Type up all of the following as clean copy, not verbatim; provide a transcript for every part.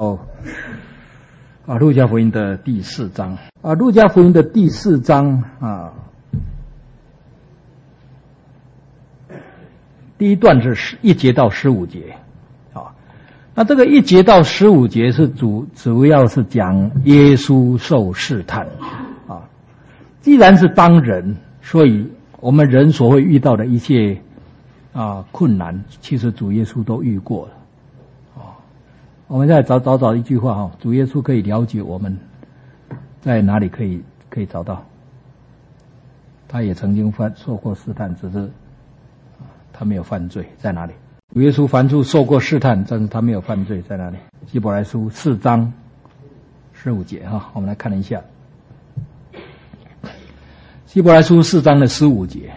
路加福音的第4章路加福音的第4章第一段是1节到15节那这个1节到15节是主要是讲耶稣受试探既然是当人，所以我们人所会遇到的一切困难，其实主耶稣都遇过了我们再找一句话主耶稣可以了解我们在哪里可以找到。他也曾经受过试探，只是他没有犯罪，在哪里？主耶稣凡处受过试探，但是他没有犯罪，在哪里？希伯来书4章15节我们来看一下。希伯来书4章的15节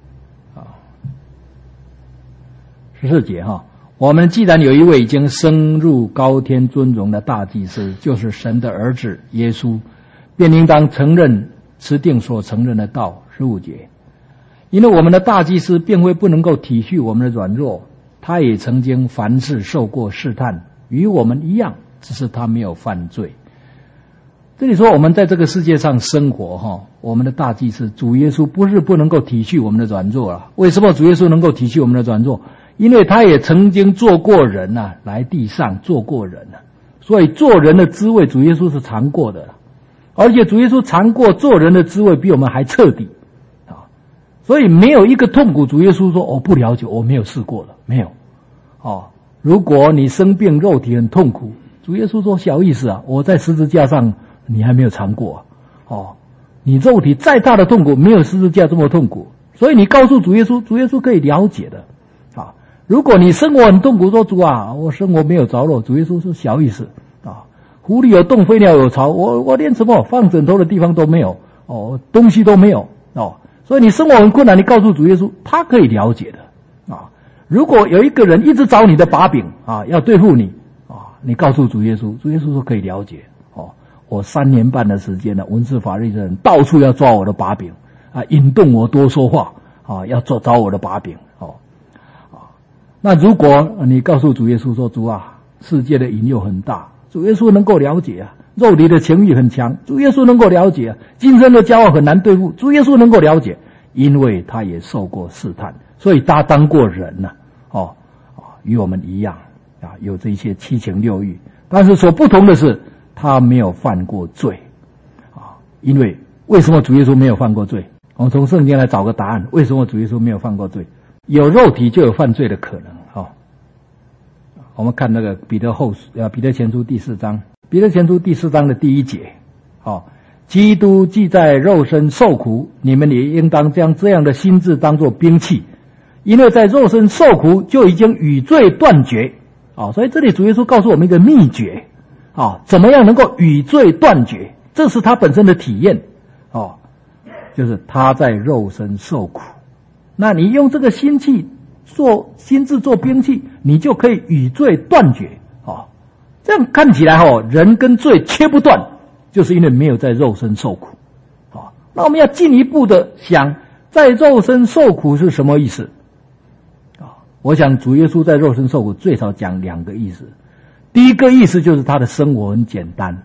14节我们既然有一位已经升入高天尊荣的大祭司，就是神的儿子耶稣，便应当承认持定所承认的道。15节，因为我们的大祭司并非不能够体恤我们的软弱，他也曾经凡事受过试探，与我们一样，只是他没有犯罪。这里说我们在这个世界上生活我们的大祭司主耶稣不是不能够体恤我们的软弱为什么主耶稣能够体恤我们的软弱？因为他也曾经做过人来地上做过人所以做人的滋味主耶稣是尝过的而且主耶稣尝过做人的滋味比我们还彻底所以没有一个痛苦主耶稣说我不了解，我没有试过了，没有如果你生病肉体很痛苦，主耶稣说小意思我在十字架上你还没有尝过你肉体再大的痛苦没有十字架这么痛苦，所以你告诉主耶稣，主耶稣可以了解的如果你生活很痛苦，说主我生活没有着落，主耶稣说小意思狐狸有洞，飞鸟有巢，我连什么放枕头的地方都没有东西都没有所以你生活很困难，你告诉主耶稣，他可以了解的如果有一个人一直找你的把柄要对付你你告诉主耶稣，主耶稣说可以了解我3年半的时间文士法利赛人到处要抓我的把柄引动我多说话要找我的把柄那如果你告诉主耶稣说主世界的引诱很大，主耶稣能够了解肉体的情欲很强，主耶稣能够了解今生的骄傲很难对付，主耶稣能够了解，因为他也受过试探，所以他当过人与我们一样有这些七情六欲，但是所不同的是他没有犯过罪因为为什么主耶稣没有犯过罪？我们从圣经来找个答案，为什么主耶稣没有犯过罪？有肉体就有犯罪的可能我们看那个彼得前书第4章，彼得前书第4章的第1节基督既在肉身受苦，你们也应当将这样的心志当作兵器，因为在肉身受苦就已经与罪断绝所以这里主耶稣告诉我们一个秘诀怎么样能够与罪断绝，这是他本身的体验就是他在肉身受苦，那你用这个心智做兵器，你就可以与罪断绝这样看起来人跟罪切不断，就是因为没有在肉身受苦那我们要进一步的想，在肉身受苦是什么意思我想主耶稣在肉身受苦最少讲2个意思。第一个意思就是他的生活很简单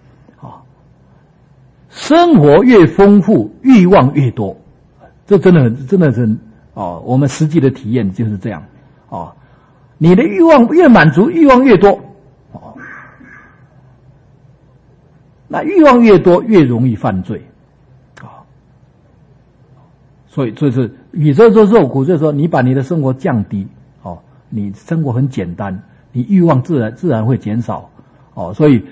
生活越丰富欲望越多，这真的是我们实际的体验就是这样你的欲望越满足，欲望越多那欲望越多越容易犯罪所以这是你这说受苦，就是说你把你的生活降低你生活很简单，你欲望自然会减少所以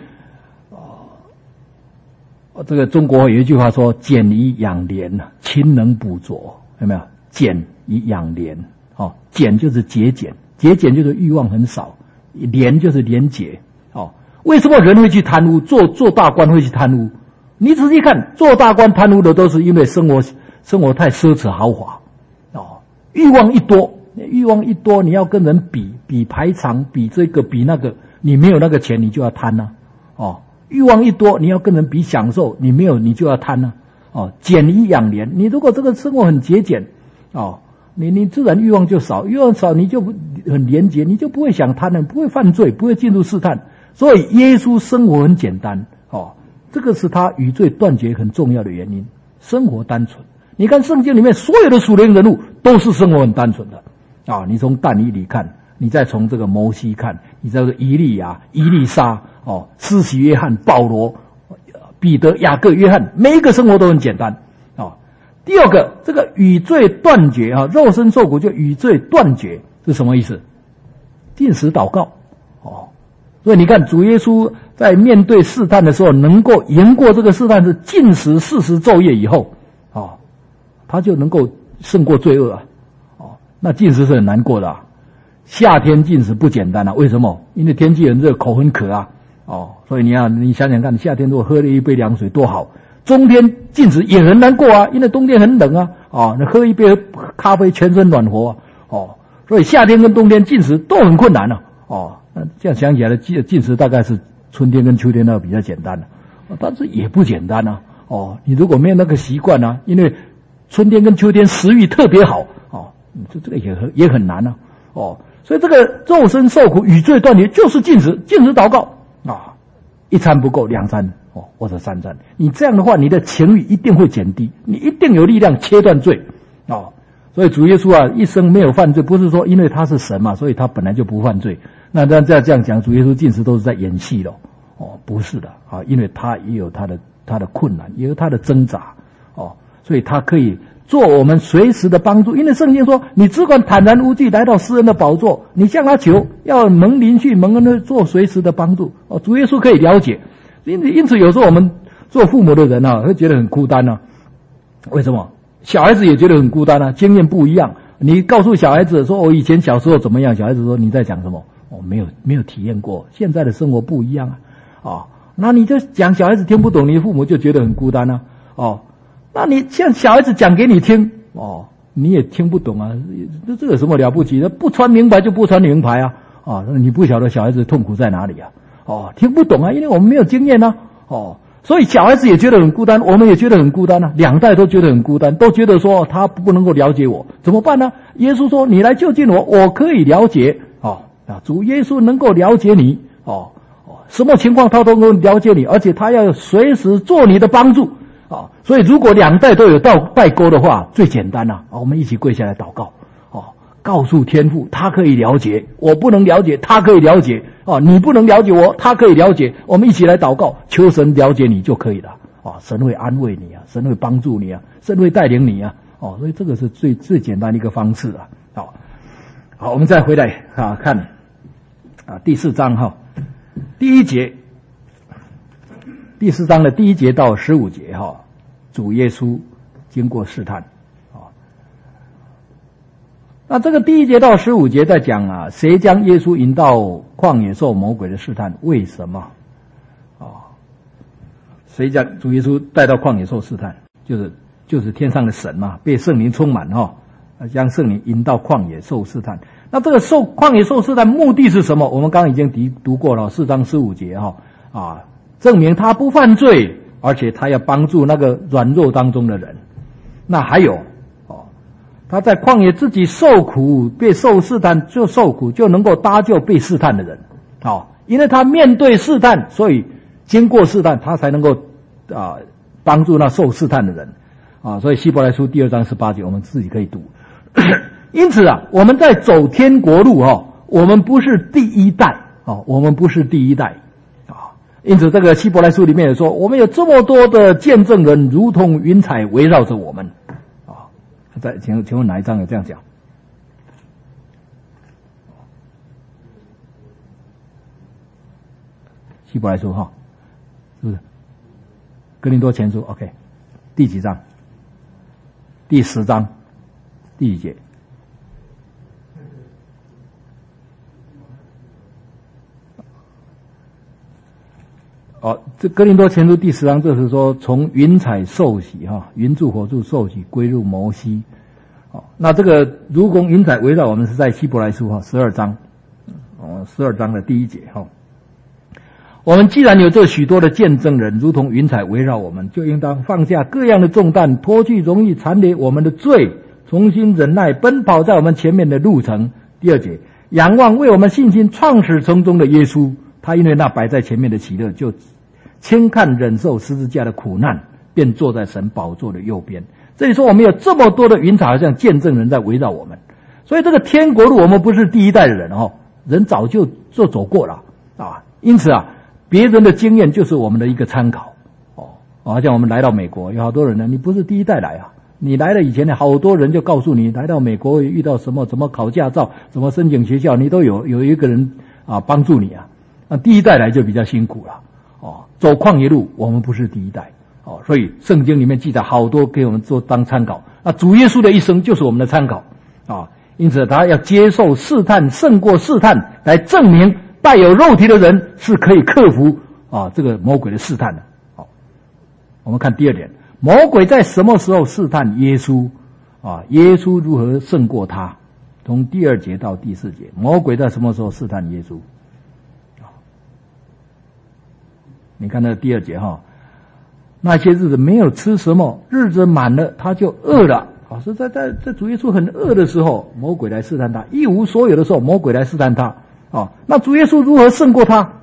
这个中国有一句话说俭以养廉勤能补拙，有没有？俭以养廉俭就是节俭，节俭就是欲望很少，廉就是廉洁为什么人会去贪污？做大官会去贪污？你仔细看，做大官贪污的都是因为生活太奢侈豪华欲望一多你要跟人比排场，比这个比那个，你没有那个钱你就要贪欲望一多你要跟人比享受，你没有你就要贪俭以养廉，你如果这个生活很节俭你自然欲望就少，欲望少你就很廉洁，你就不会想贪了，不会犯罪，不会进入试探所以耶稣生活很简单哦，这个是他与罪断绝很重要的原因，生活单纯。你看圣经里面所有的属灵人物都是生活很单纯的啊！你从但以理看，你再从这个摩西看，你再从以利亚、以利沙、施洗约翰、保罗、彼得、雅各、约翰，每一个生活都很简单啊。第二个，这个与罪断绝啊，肉身受苦就与罪断绝是什么意思？禁食祷告哦。所以你看主耶稣在面对试探的时候，能够赢过这个试探，是禁食40昼夜以后啊，他就能够胜过罪恶啊。哦，那禁食是很难过的啊。夏天禁食不简单啊，为什么？因为天气很热，口很渴啊。哦，所以你想想看，夏天如果喝了一杯凉水多好。冬天禁食也很难过啊，因为冬天很冷啊。哦，你喝一杯咖啡全身暖和啊。哦，所以夏天跟冬天禁食都很困难啊。哦，那这样想起来，禁食大概是春天跟秋天那个比较简单的，但是也不简单啊。哦，你如果没有那个习惯啊，因为春天跟秋天食欲特别好，哦，这个也很难啊。哦，所以这个肉身受苦与罪断绝就是禁食祷告啊，一餐不够2餐或者3餐，你这样的话，你的情欲一定会减低，你一定有力量切断罪啊。所以主耶稣啊，一生没有犯罪，不是说因为他是神嘛，所以他本来就不犯罪。那这样讲，主耶稣禁食都是在演戏咯。哦，不是的啊，因为他也有他的困难，也有他的挣扎哦，所以他可以做我们随时的帮助。因为圣经说，你只管坦然无惧来到施恩的宝座，你向他求，要蒙怜恤蒙恩的做随时的帮助哦。主耶稣可以了解，因此有时候我们做父母的人啊，会觉得很孤单啊。为什么？小孩子也觉得很孤单啊，经验不一样。你告诉小孩子说，我以前小时候怎么样，小孩子说你在讲什么？没有体验过，现在的生活不一样啊。哦，那你就讲小孩子听不懂，你的父母就觉得很孤单啊。哦，那你像小孩子讲给你听，哦，你也听不懂啊。这有什么了不起的？不穿名牌就不穿名牌啊。哦，你不晓得小孩子痛苦在哪里啊。哦，听不懂啊，因为我们没有经验啊。哦，所以小孩子也觉得很孤单，我们也觉得很孤单啊。两代都觉得很孤单，都觉得说他不能够了解我，怎么办呢？耶稣说：“你来就近我，我可以了解。”哦，主耶稣能够了解你。哦。什么情况他都能了解你，而且他要随时做你的帮助啊！所以如果两代都有到代沟的话，最简单了啊！我们一起跪下来祷告哦，告诉天父，他可以了解，我不能了解，他可以了解啊！你不能了解我，他可以了解，我们一起来祷告，求神了解你就可以了啊！神会安慰你啊，神会帮助你啊，神会带领你啊！哦，所以这个是最简单的一个方式啊！好，我们再回来啊，看啊第4章哈。第1节，第4章的第1节到15节哈，主耶稣经过试探啊。那这个第1节到15节在讲啊，谁将耶稣引到旷野受魔鬼的试探？为什么啊？谁将主耶稣带到旷野受试探？就是天上的神嘛，被圣灵充满哈，将圣灵引到旷野受试探。那这个旷野受试探目的是什么？我们刚刚已经读过了4章15节哈证明他不犯罪，而且他要帮助那个软弱当中的人。那还有他在旷野自己受苦，被受试探就受苦，就能够搭救被试探的人。因为他面对试探，所以经过试探，他才能够帮助那受试探的人所以希伯来书第2章18节我们自己可以读。因此啊，我们在走天国路我们不是第一代我们不是第一代因此这个希伯来书里面也说，我们有这么多的见证人，如同云彩围绕着我们请问哪一章有这样讲？希伯来书是不是？哥林多前书 OK 第几章？第10章第几节？这哥林多前书第10章，这是说从云彩受洗云柱火柱受洗归入摩西。那这个如同云彩围绕我们是在希伯来书12章12章的第1节我们既然有这许多的见证人，如同云彩围绕我们，就应当放下各样的重担，脱去容易缠累我们的罪，重新忍耐奔跑在我们前面的路程。第2节，仰望为我们信心创始成终的耶稣， 他因为那摆在前面的喜乐，就轻看忍受十字架的苦难，便坐在神宝座的右边。这里说我们有这么多的云彩，好像见证人在围绕我们。所以这个天国路，我们不是第一代的人哦，人早就走过了啊。因此啊，别人的经验就是我们的一个参考哦。好像我们来到美国，有好多人呢，你不是第一代来啊，你来了以前呢，好多人就告诉你，来到美国遇到什么，怎么考驾照，怎么申请学校，你都有一个人啊帮助你啊。那第一代来就比较辛苦了哦，走旷野路，我们不是第一代哦，所以圣经里面记载好多给我们做当参考。那主耶稣的一生就是我们的参考啊。因此他要接受试探，胜过试探，来证明带有肉体的人是可以克服啊这个魔鬼的试探的。好，我们看第二点，魔鬼在什么时候试探耶稣啊？耶稣如何胜过他？从第2节到第4节，魔鬼在什么时候试探耶稣？你看那第2节哈，那些日子没有吃什么，日子满了他就饿了。是在主耶稣很饿的时候，魔鬼来试探他；一无所有的时候，魔鬼来试探他。那主耶稣如何胜过他？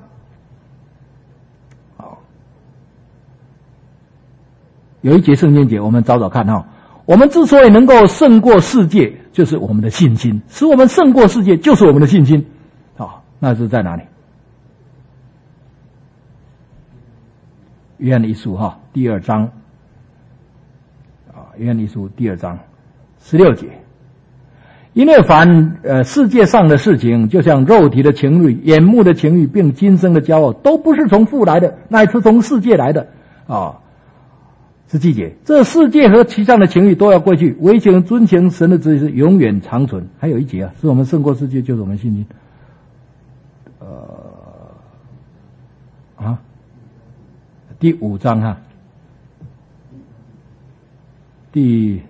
有一节圣经节，我们找找看哈。我们之所以能够胜过世界，就是我们的信心；使我们胜过世界，就是我们的信心。那是在哪里？约翰一书第2章。约翰一书第2章16节，因为凡世界上的事情，就像肉体的情欲、眼目的情欲，并今生的骄傲，都不是从父来的，乃是从世界来的。17节，这世界和其上的情欲都要过去，唯求遵行神的旨意是永远长存。还有一节是我们胜过世界，就是我们信心。第5章第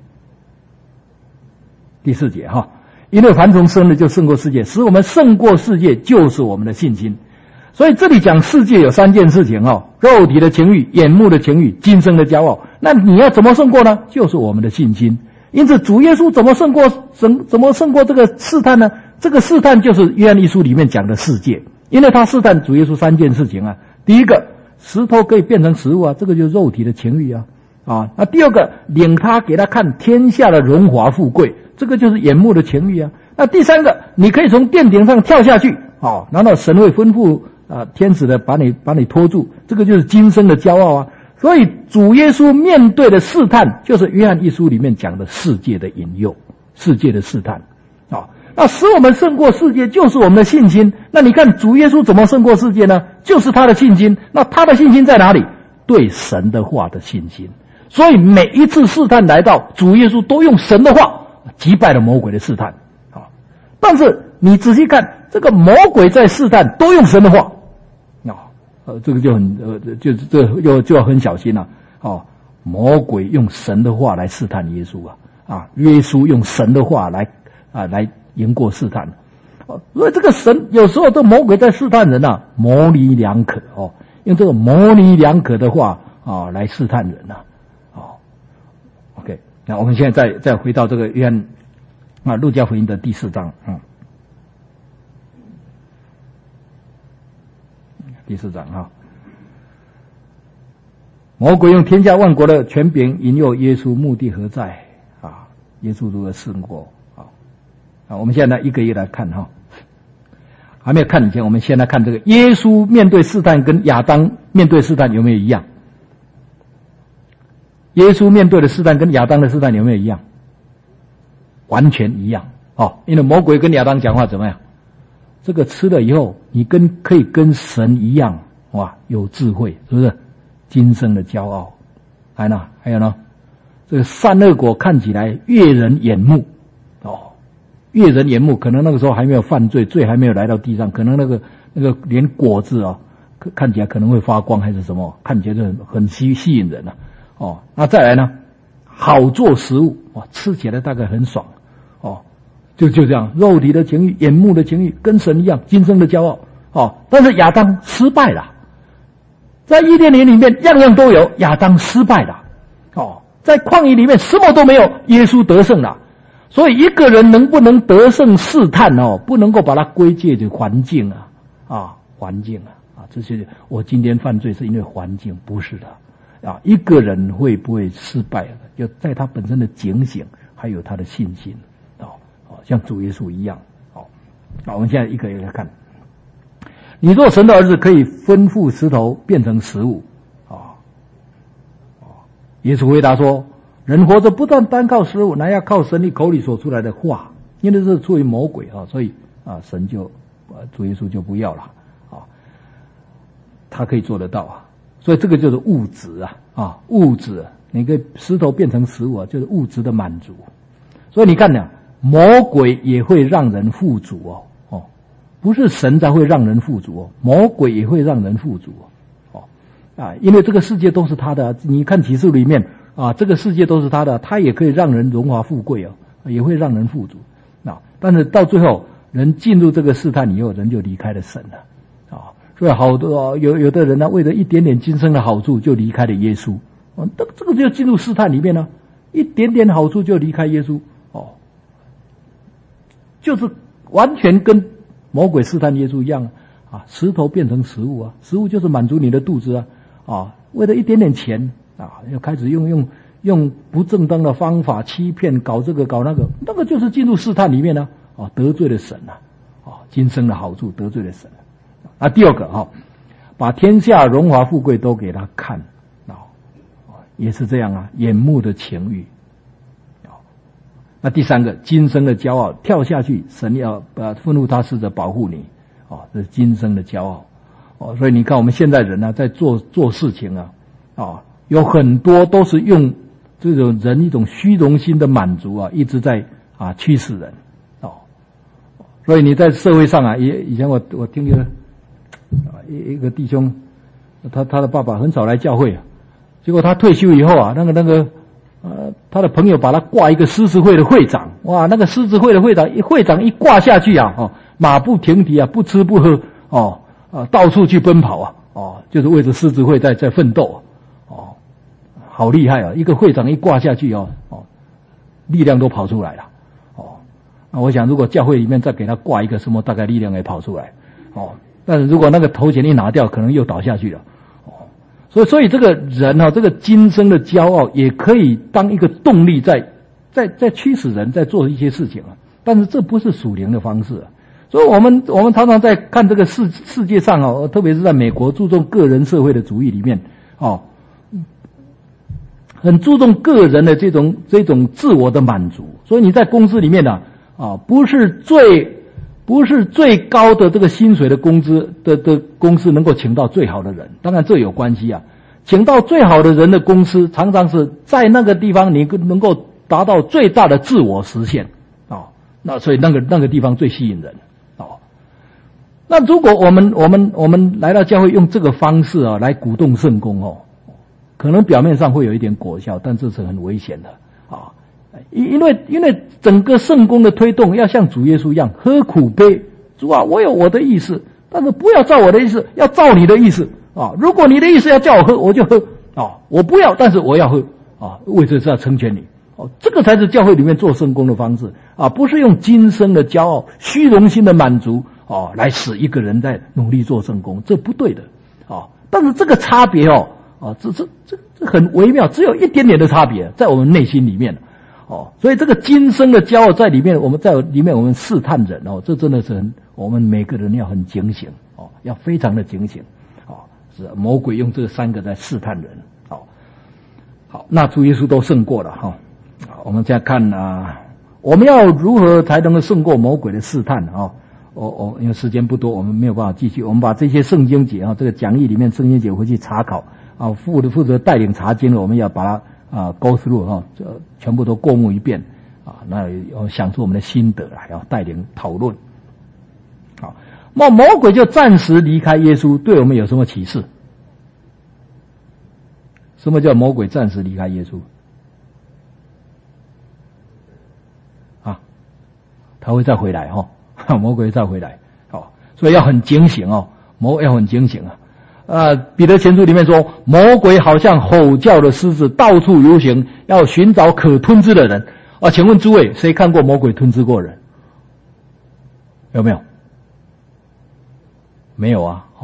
4节因为凡从生的就胜过世界，使我们胜过世界就是我们的信心。所以这里讲世界有3件事情肉体的情欲、眼目的情欲、今生的骄傲。那你要怎么胜过呢？就是我们的信心。因此主耶稣怎么胜过这个试探呢？这个试探就是约翰一书里面讲的世界，因为他试探主耶稣3件事情第一个，石头可以变成食物这个就是肉体的情欲那第二个，领他给他看天下的荣华富贵，这个就是眼目的情欲那第三个，你可以从殿顶上跳下去然后神会吩咐天使的把你拖住，这个就是今生的骄傲所以主耶稣面对的试探，就是约翰一书里面讲的世界的引诱，世界的试探那使我们胜过世界就是我们的信心。那你看主耶稣怎么胜过世界呢？就是他的信心。那他的信心在哪里？对神的话的信心。所以每一次试探来到，主耶稣都用神的话击败了魔鬼的试探但是你仔细看，这个魔鬼在试探都用神的话这个就很就要很小心了魔鬼用神的话来试探耶稣耶稣用神的话来赢过试探所以这个神有时候这魔鬼在试探人模棱两可用这个模棱两可的话来试探人OK， 那我们现在再回到这个约翰路加福音的第4章第4章魔鬼用天下万国的权柄引诱耶稣，目的何在耶稣如何胜过我们现在一个一个来看还没有看以前，我们先来看这个耶稣面对试探跟亚当面对试探有没有一样？耶稣面对的试探跟亚当的试探有没有一样？完全一样因为魔鬼跟亚当讲话怎么样？这个吃了以后，你可以跟神一样有智慧，是不是？今生的骄傲，还有呢，这个善恶果看起来悦人眼目悦人眼目，可能那个时候还没有犯罪，罪还没有来到地上，可能那个连果子看起来可能会发光还是什么，看起来就很吸引人那再来呢，好做食物吃起来大概很爽就这样，肉体的情欲、眼目的情欲跟神一样，今生的骄傲但是亚当失败了，在伊甸园里面样样都有，亚当失败了在旷野里面什么都没有，耶稣得胜了。所以一个人能不能得胜试探不能够把它归结于环境环境这些我今天犯罪是因为环境，不是的啊。一个人会不会失败的，就在他本身的警醒，还有他的信心像主耶稣一样。好，我们现在一个一个来看。你做神的儿子，可以吩咐石头变成食物耶稣回答说，人活着不但单靠食物，乃要靠神你口里所出来的话，因为这是出于魔鬼所以神就主耶稣就不要了他可以做得到所以这个就是物质物质，你可以石头变成食物就是物质的满足。所以你看呢，魔鬼也会让人富足不是神才会让人富足魔鬼也会让人富足因为这个世界都是他的你看启示里面这个世界都是他的，他也可以让人荣华富贵也会让人富足但是到最后人进入这个试探以后，人就离开了神了所以好多有的人呢，为了一点点今生的好处就离开了耶稣这个就进入试探里面一点点好处就离开耶稣就是完全跟魔鬼试探耶稣一样石头变成食物食物就是满足你的肚子为了一点点钱要开始用不正当的方法欺骗，搞这个搞那个，那个就是进入试探里面得罪了神今生的好处得罪了神第二个把天下荣华富贵都给他看也是这样眼目的情欲那第三个，今生的骄傲，跳下去，神要吩咐他使者保护你这是今生的骄傲所以你看我们现在人在做事情有很多都是用这种人一种虚荣心的满足一直在驱使人所以你在社会上以前我听一个弟兄他的爸爸很少来教会结果他退休以后他的朋友把他挂一个狮子会的会长哇，那个狮子会的会长一挂下去马不停蹄不吃不喝到处去奔跑就是为着狮子会在奋斗好厉害一个会长一挂下去力量都跑出来了那我想如果教会里面再给他挂一个什么，大概力量也跑出来但是如果那个头衔一拿掉，可能又倒下去了所以这个人这个今生的骄傲也可以当一个动力在驱使人在做一些事情但是这不是属灵的方式所以我们常常在看这个世界上特别是在美国注重个人社会的主义里面很注重个人的这种自我的满足。所以你在公司里面不是最高的这个薪水的工资的公司能够请到最好的人，当然这有关系请到最好的人的公司常常是在那个地方你能够达到最大的自我实现那所以那个地方最吸引人那如果我们来到教会用这个方式来鼓动圣工可能表面上会有一点果效，但这是很危险的因为整个圣工的推动要像主耶稣一样喝苦杯，主我有我的意思，但是不要照我的意思，要照你的意思如果你的意思要叫我喝，我就喝我不要，但是我要喝为这是要成全你这个才是教会里面做圣工的方式不是用今生的骄傲虚荣心的满足来使一个人在努力做圣工，这不对的但是这个差别这很微妙，只有一点点的差别在我们内心里面所以这个今生的骄傲在里面，我们试探人这真的是我们每个人要很警醒要非常的警醒是魔鬼用这三个在试探人好，那主耶稣都胜过了我们再看我们要如何才能够胜过魔鬼的试探因为时间不多，我们没有办法继续。我们把这些圣经节这个讲义里面圣经节回去查考负责带领查经的，我们要把它go through全部都过目一遍那要想出我们的心得来，要带领讨论那魔鬼就暂时离开耶稣，对我们有什么启示？什么叫魔鬼暂时离开耶稣他会再回来魔鬼会再回来所以要很警醒要很警醒彼得前书里面说，魔鬼好像吼叫的狮子，到处游行，要寻找可吞吃的人请问诸位，谁看过魔鬼吞吃过人？有没有？没有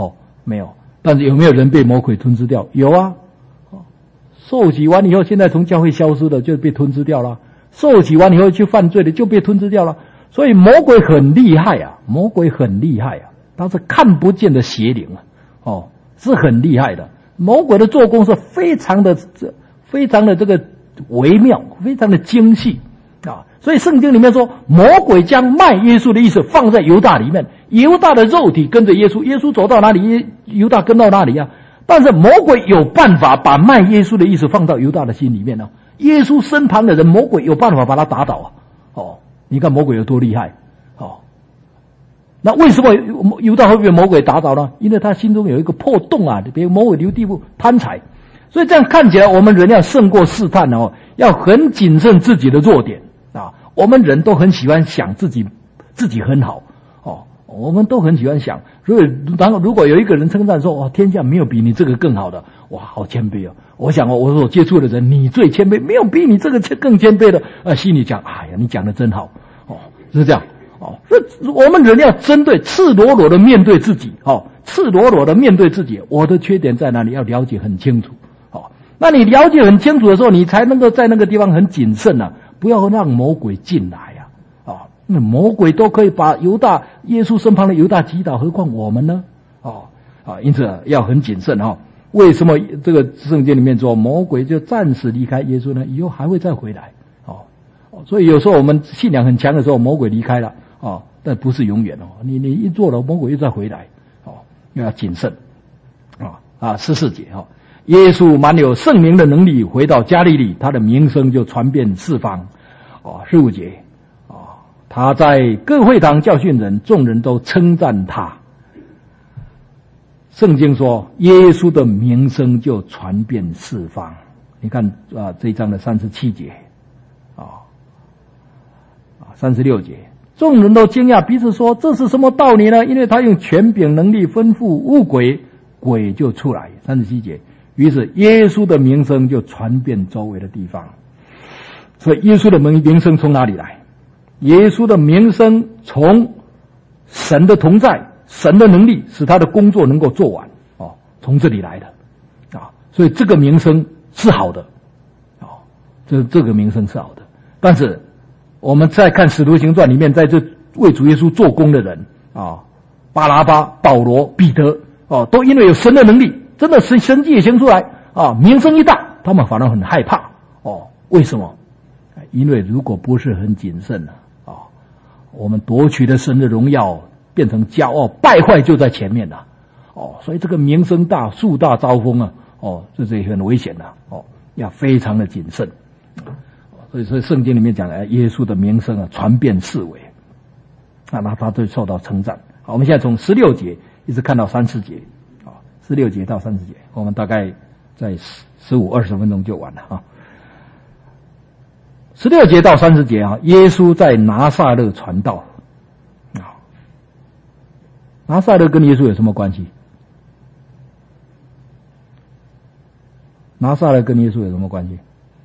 没有。但是有没有人被魔鬼吞吃掉？有啊。受洗完以后，现在从教会消失的就被吞吃掉了。受洗完以后去犯罪的就被吞吃掉了。所以魔鬼很厉害啊，魔鬼很厉害啊，他是看不见的邪灵啊，是很厉害的。魔鬼的做工是非常的这个微妙，非常的精细啊。所以圣经里面说，魔鬼将卖耶稣的意思放在犹大里面，犹大的肉体跟着耶稣，耶稣走到哪里，犹大跟到哪里啊。但是魔鬼有办法把卖耶稣的意思放到犹大的心里面呢。耶稣身旁的人，魔鬼有办法把他打倒啊。你看魔鬼有多厉害那为什么犹大会被魔鬼打倒呢？因为他心中有一个破洞啊，别魔鬼留地步，贪财。所以这样看起来，我们人要胜过试探要很谨慎自己的弱点啊。我们人都很喜欢想自己很好我们都很喜欢想，如果有一个人称赞说天下没有比你这个更好的，哇，好谦卑我想我所接触的人，你最谦卑，没有比你这个更谦卑的心里讲，哎呀，你讲的真好是这样所以我们人要针对赤裸裸的面对自己赤裸裸的面对自己，我的缺点在哪里，要了解很清楚那你了解很清楚的时候，你才能够在那个地方很谨慎不要让魔鬼进来那魔鬼都可以把耶稣身旁的犹大击倒，何况我们呢因此要很谨慎为什么这个圣经里面说魔鬼就暂时离开耶稣呢？以后还会再回来所以有时候我们信仰很强的时候，魔鬼离开了但不是永远你一做了，魔鬼又再回来要谨慎14节耶稣满有圣灵的能力回到加利利，他的名声就传遍四方15节他在各会堂教训人，众人都称赞他。圣经说耶稣的名声就传遍四方。你看这一章的37节36节，众人都惊讶，彼此说这是什么道理呢？因为他用权柄能力吩咐物鬼，鬼就出来。37节，于是耶稣的名声就传遍周围的地方。所以耶稣的名声从哪里来？耶稣的名声从神的同在，神的能力使他的工作能够做完从这里来的所以这个名声是好的这个名声是好的。但是我们再看使徒行传里面，在这为主耶稣做工的人巴拿巴、保罗、彼得都因为有神的能力，真的神迹也行出来名声一大，他们反而很害怕为什么？因为如果不是很谨慎我们夺取了神的荣耀，变成骄傲，败坏就在前面了所以这个名声大，树大招风这是很危险的要非常的谨慎所以圣经里面讲耶稣的名声传遍四围那他就受到称赞。好，我们现在从16节一直看到30节16节到30节，我们大概在15-20分钟就完了16节到30节耶稣在拿撒勒传道拿撒勒跟耶稣有什么关系？拿撒勒跟耶稣有什么关系？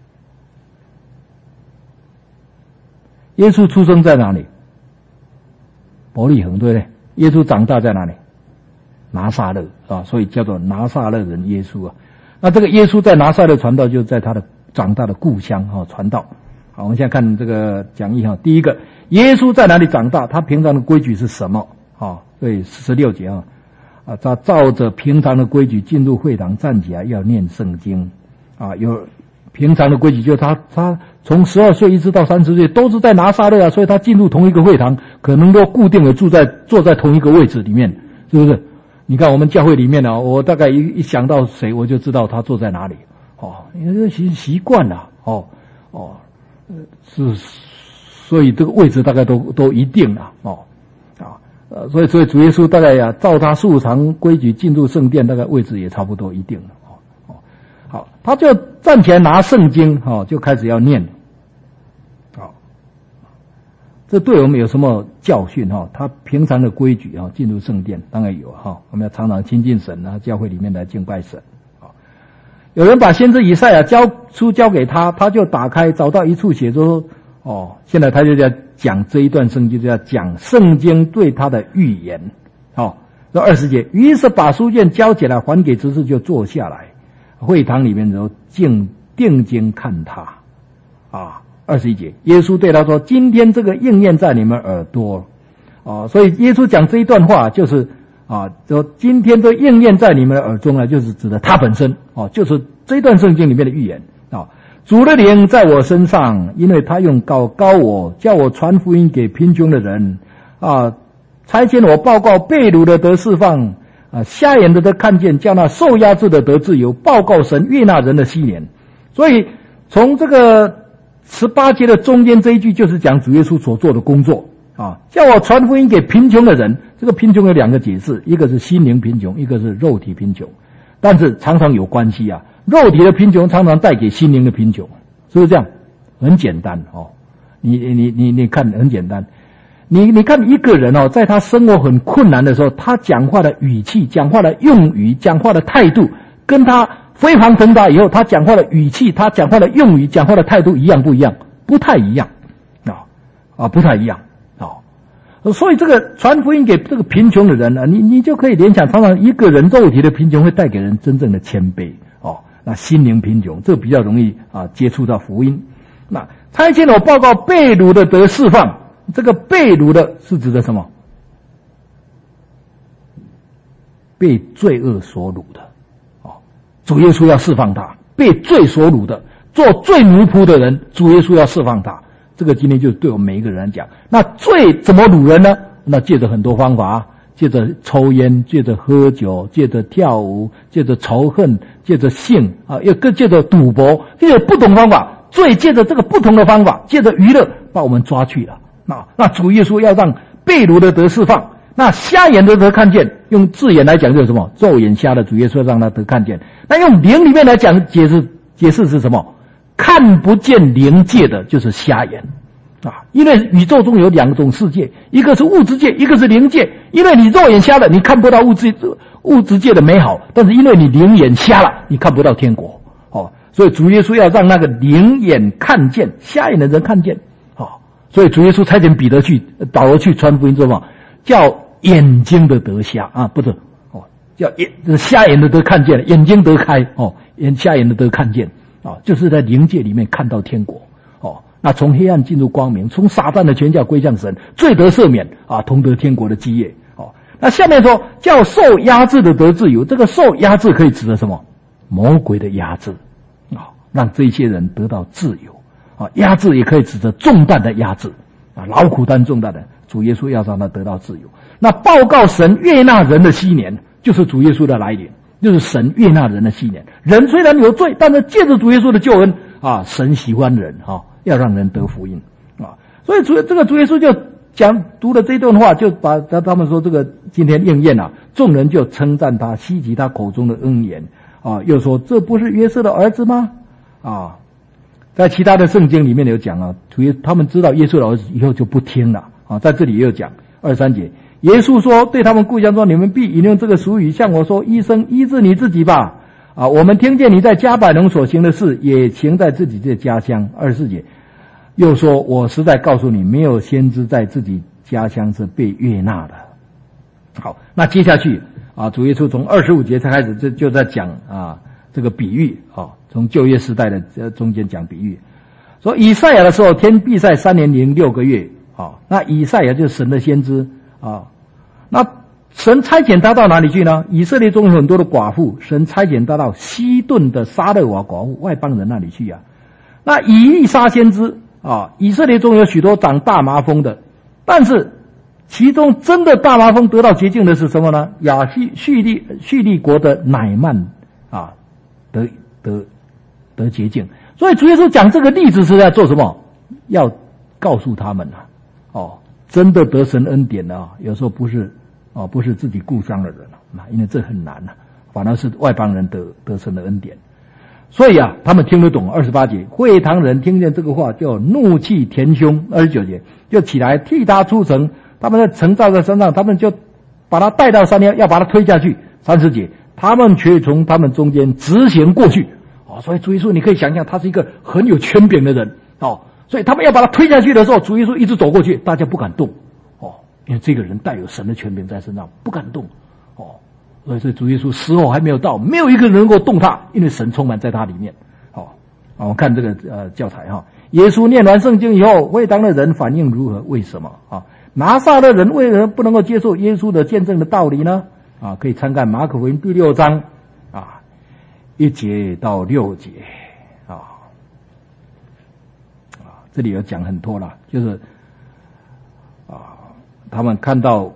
耶稣出生在哪里？伯利恒，对不对？耶稣长大在哪里？拿撒勒所以叫做拿撒勒人耶稣那这个耶稣在拿撒勒传道，就在他的长大的故乡传道。好，我们现在看这个讲义第一个，耶稣在哪里长大？他平常的规矩是什么所以16节他照着平常的规矩进入会堂，站起来要念圣经有平常的规矩，就是他从12岁一直到30岁都是在拿撒勒所以他进入同一个会堂，可能都固定的坐在同一个位置里面，是不是？你看我们教会里面我大概一想到谁，我就知道他坐在哪里因为习惯了是，所以这个位置大概都一定了所以主耶稣大概照他素常规矩进入圣殿，大概位置也差不多一定了好，他就站起来拿圣经就开始要念这对我们有什么教训他平常的规矩进入圣殿当然有我们要常常亲近神教会里面来敬拜神有人把先知以赛亚书交给他，他就打开找到一处写说现在他就在讲这一段圣经，就要讲圣经对他的预言这20节，于是把书卷交起来还给执事，就坐下来。会堂里面就定睛看他。21节，耶稣对他说：“今天这个应验在你们耳朵。”所以耶稣讲这一段话就是说今天这应验在你们的耳中呢，就是指的他本身就是这一段圣经里面的预言主的灵在我身上，因为他用膏我，叫我传福音给贫穷的人差遣我报告被掳的得释放瞎眼的得看见，叫那受压制的得自由，报告神悦纳人的禧年。所以从这个18节的中间这一句就是讲主耶稣所做的工作叫我传福音给贫穷的人。这个贫穷有2个解释，一个是心灵贫穷，一个是肉体贫穷，但是常常有关系肉体的贫穷常常带给心灵的贫穷，是不是这样？很简单你看很简单。你看一个人在他生活很困难的时候，他讲话的语气、讲话的用语、讲话的态度，跟他飞黄腾达以后他讲话的语气、他讲话的用语、讲话的态度一样不一样？不太一样不太一样所以这个传福音给这个贫穷的人你就可以联想，常常一个人肉体的贫穷会带给人真正的谦卑那心灵贫穷这比较容易接触到福音。那差遣我报告被掳的得释放，这个被掳的是指的什么？被罪恶所掳的主耶稣要释放他。被罪所掳的，做罪奴仆的人，主耶稣要释放他。这个今天就对我们每一个人来讲，那罪怎么掳人呢？那借着很多方法，借着抽烟，借着喝酒，借着跳舞，借着仇恨，借着性又借着赌博，借着不同方法。罪借着这个不同的方法，借着娱乐把我们抓去了。那主耶稣要让被掳的得释放，那瞎眼的得看见。用字眼来讲就是什么？肉眼瞎的主耶稣要让他得看见。那用灵里面来讲解释是什么？看不见灵界的就是瞎眼因为宇宙中有2种世界，一个是物质界，一个是灵界。因为你肉眼瞎了，你看不到物质界的美好，但是因为你灵眼瞎了，你看不到天国所以主耶稣要让那个灵眼看见，瞎眼的人看见所以主耶稣差遣保罗去传福音之后叫眼睛的得瞎不是叫瞎眼的得看见，眼睛得开瞎眼的得看见就是在灵界里面看到天国那从黑暗进入光明，从撒旦的权教归向神，罪得赦免同得天国的基业那下面说叫受压制的得自由。这个受压制可以指的什么？魔鬼的压制让这些人得到自由压制也可以指着重担的压制劳苦担重担的主耶稣要让他得到自由。那报告神悦纳人的禧年，就是主耶稣的来临，就是神悦纳人的禧年。人虽然有罪，但是借着主耶稣的救恩神喜欢人要让人得福音所以这个主耶稣就读了这段话，就把他们说这个今天应验众人就称赞他，希奇他口中的恩言又说这不是约瑟的儿子吗？在其他的圣经里面有讲他们知道耶稣的儿子以后就不听了在这里也有讲23节，耶稣说对他们故乡说，你们必引用这个俗语向我说，医生医治你自己吧我们听见你在迦百农所行的事也行在自己的家乡。24节又说，我实在告诉你，没有先知在自己家乡是被悦纳的。好，那接下去主耶稣从25节才开始就在讲这个比喻从旧约时代的中间讲比喻，说以赛亚的时候，天闭塞3年零6个月那以赛亚就是神的先知那神差遣他到哪里去呢？以色列中有很多的寡妇，神差遣他到西顿的撒勒瓦寡妇外邦人那里去那以利沙先知以色列中有许多长大麻风的，但是其中真的大麻风得到洁净的是什么呢？叙利国的乃曼得洁净。所以主耶稣讲这个例子是在做什么？要告诉他们真的得神恩典有时候不是自己顾伤的人因为这很难反而是外邦人得神的恩典。所以他们听得懂。28节，会堂人听见这个话就怒气填胸。29节，就起来替他出城，他们在城罩在身上，他们就把他带到山腰，要把他推下去。30节，他们却从他们中间直行过去所以主耶稣你可以想象他是一个很有权柄的人所以他们要把他推下去的时候，主耶稣一直走过去，大家不敢动因为这个人带有神的权柄在身上，不敢动所以主耶稣时候还没有到，没有一个人能够动他，因为神充满在他里面。我们看这个教材哈。耶稣念完圣经以后，会堂的人反应如何？为什么拿撒勒人为何不能够接受耶稣的见证的道理呢？可以参看马可福音第6章1节到6节这里有讲很多了，就是他们看到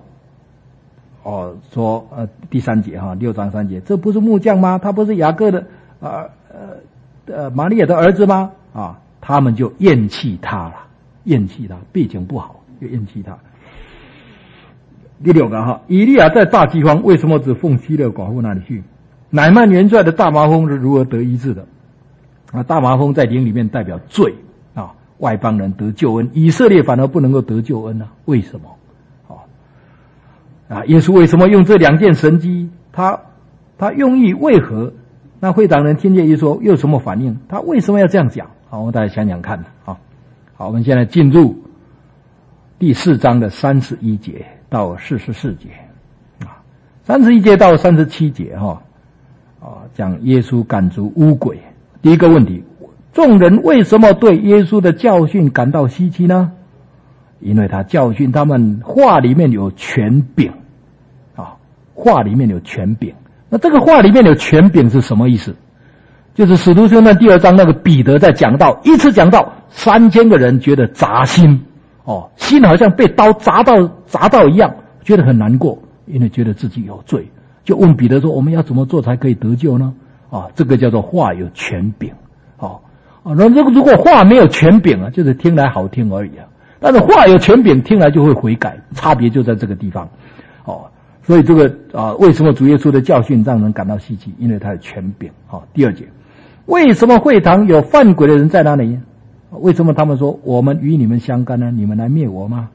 说第3节6章3节，这不是木匠吗？他不是雅各的玛利亚的儿子吗？他们就厌弃他了，厌弃他，背景不好就厌弃他。第6个以利亚在大饥荒为什么只奉西勒寡妇那里去？乃曼元帅的大麻风是如何得医治的？大麻风在灵里面代表罪外邦人得救恩，以色列反而不能够得救恩呢？为什么？耶稣为什么用这2件神迹？他用意为何？那会堂人听见耶稣又有什么反应？他为什么要这样讲？我们大家想想看。好，我们现在进入第4章的31节到44节31节到37节讲耶稣赶逐污鬼。第一个问题，众人为什么对耶稣的教训感到稀奇呢？因为他教训他们话里面有权柄话里面有权柄。那这个话里面有权柄是什么意思？就是使徒行传第2章那个彼得在讲道，一次讲道3000个人觉得扎心心好像被刀砸到一样，觉得很难过，因为觉得自己有罪，就问彼得说，我们要怎么做才可以得救呢？这个叫做话有权柄那如果话没有权柄就是听来好听而已但是话有权柄听来就会悔改，差别就在这个地方所以这个为什么主耶稣的教训让人感到稀奇？因为他有权柄第2节，为什么会堂有犯鬼的人在那里？为什么他们说我们与你们相干呢？你们来灭我吗？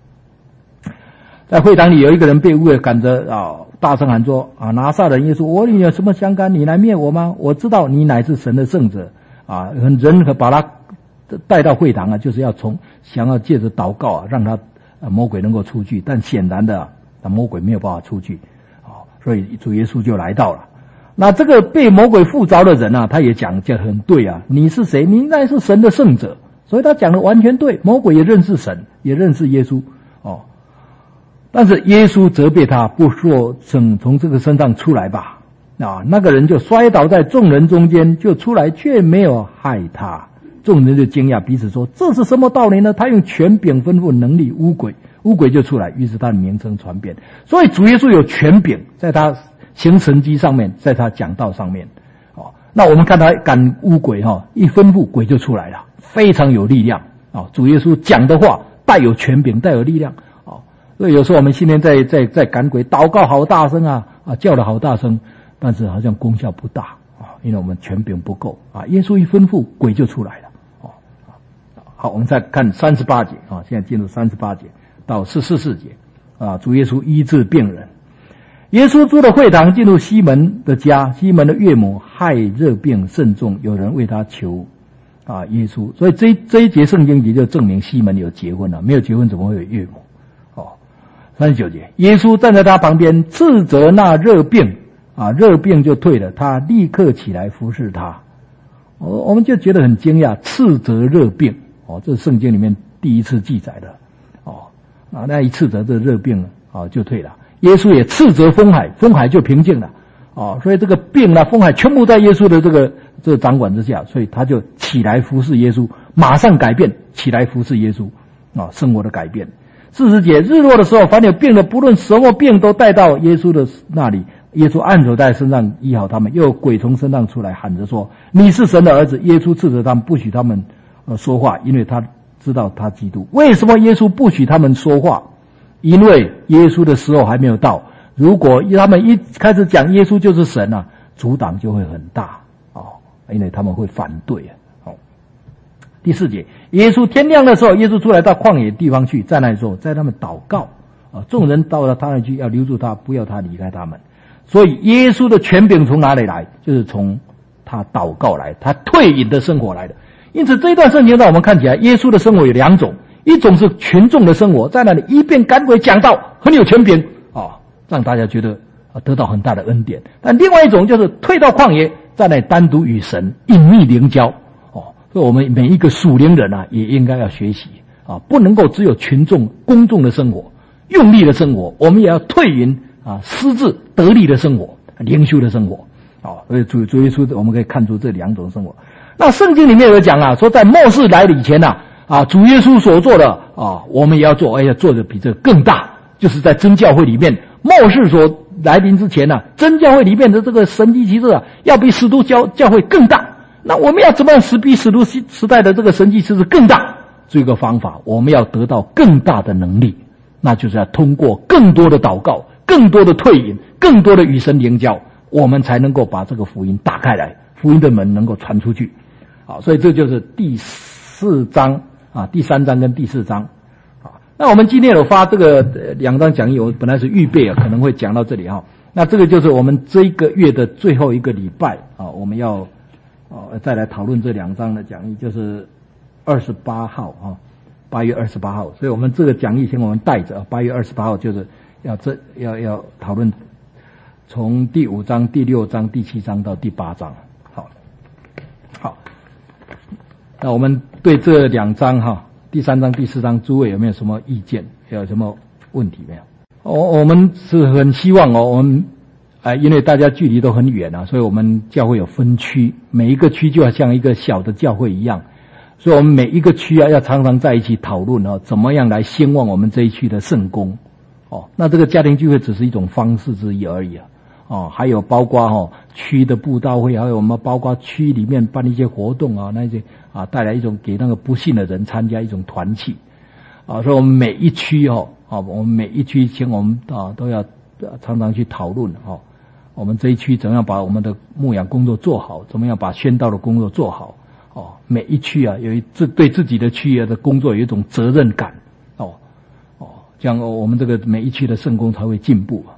在会堂里有一个人被污鬼赶着大声喊说拿撒勒人耶稣，我与你有什么相干？你来灭我吗？我知道你乃是神的圣者人把他带到会堂就是想要借着祷告让他魔鬼能够出去，但显然的魔鬼没有办法出去所以主耶稣就来到了。那这个被魔鬼附着的人他也讲很对你是谁？你乃是神的圣者。所以他讲的完全对，魔鬼也认识神，也认识耶稣但是耶稣责备他，不说从这个身上出来吧那个人就摔倒在众人中间，就出来，却没有害他。众人就惊讶，彼此说，这是什么道理呢？他用权柄吩咐能力污鬼就出来，于是他的名声传遍。所以主耶稣有权柄，在他行神迹上面，在他讲道上面那我们看他赶污鬼一吩咐鬼就出来了，非常有力量主耶稣讲的话带有权柄，带有力量所以有时候我们今天在赶鬼，祷告好大声叫得好大声，但是好像功效不大因为我们权柄不够耶稣一吩咐鬼就出来了好，我们再看38节现在进入38节到44节主耶稣医治病人。耶稣出了会堂，进入西门的家，西门的岳母害热病甚重，有人为他求耶稣。所以这一节圣经节就证明西门有结婚了，没有结婚怎么会有岳母39节，耶稣站在他旁边斥责那热病热病就退了，他立刻起来服侍他我们就觉得很惊讶，斥责热病这是圣经里面第一次记载的那一斥责这热病就退了。耶稣也斥责风海，风海就平静了所以这个病风海全部在耶稣的这个掌管之下，所以他就起来服侍耶稣，马上改变，起来服侍耶稣生活的改变。40节，日落的时候，凡有病的，不论什么病，都带到耶稣的那里，耶稣按手在身上医好他们。又有鬼从身上出来，喊着说，你是神的儿子。耶稣斥责他们，不许他们说话，因为他知道他基督。为什么耶稣不许他们说话？因为耶稣的时候还没有到，如果他们一开始讲耶稣就是神阻挡就会很大因为他们会反对第4节，耶稣天亮的时候，耶稣出来到旷野地方去，在那里说，在他们祷告众人到了他那里去，要留住他，不要他离开他们。所以耶稣的权柄从哪里来？就是从他祷告来，他退隐的生活来的。因此这一段圣经让我们看起来，耶稣的生活有2种，一种是群众的生活，在那里一边赶鬼讲道，很有权柄让大家觉得得到很大的恩典。但另外一种就是退到旷野，在那单独与神隐秘灵交。所以我们每一个属灵人也应该要学习不能够只有群众公众的生活，用力的生活，我们也要退隐私自得力的生活，灵修的生活。所以主耶稣我们可以看出这两种生活。那圣经里面有讲说在末世来以前主耶稣所做的我们也要做，要做的比这个更大。就是在真教会里面，末世所来临之前真教会里面的这个神迹奇事要比使徒教会更大。那我们要怎么样比使徒时代的这个神迹奇事更大？这个方法，我们要得到更大的能力，那就是要通过更多的祷告，更多的退隐，更多的与神灵交，我们才能够把这个福音打开来，福音的门能够传出去。所以这就是第4章第3章跟第4章。那我们今天有发这个2章讲义，我本来是预备可能会讲到这里那这个就是我们这一个月的最后一个礼拜我们要再来讨论这2章的讲义，就是28号8月28号。所以我们这个讲义先我们带着8月28号就是要讨论从第5章、第6章、第7章到第8章。好，那我们对这2章第3章、第4章，诸位有没有什么意见？有什么问题没有？我们是很希望我们因为大家距离都很远所以我们教会有分区，每一个区就要像一个小的教会一样，所以我们每一个区要常常在一起讨论怎么样来兴旺我们这一区的圣工那这个家庭聚会只是一种方式之一而已还有包括区的布道会，还有我们包括区里面办一些活动那些带来一种给那个不信的人参加一种团契所以我们每一区我们每一区请我们都要常常去讨论我们这一区怎么样把我们的牧养工作做好，怎么样把宣道的工作做好每一区有对自己的区的工作有一种责任感这样我们这个每一区的圣工才会进步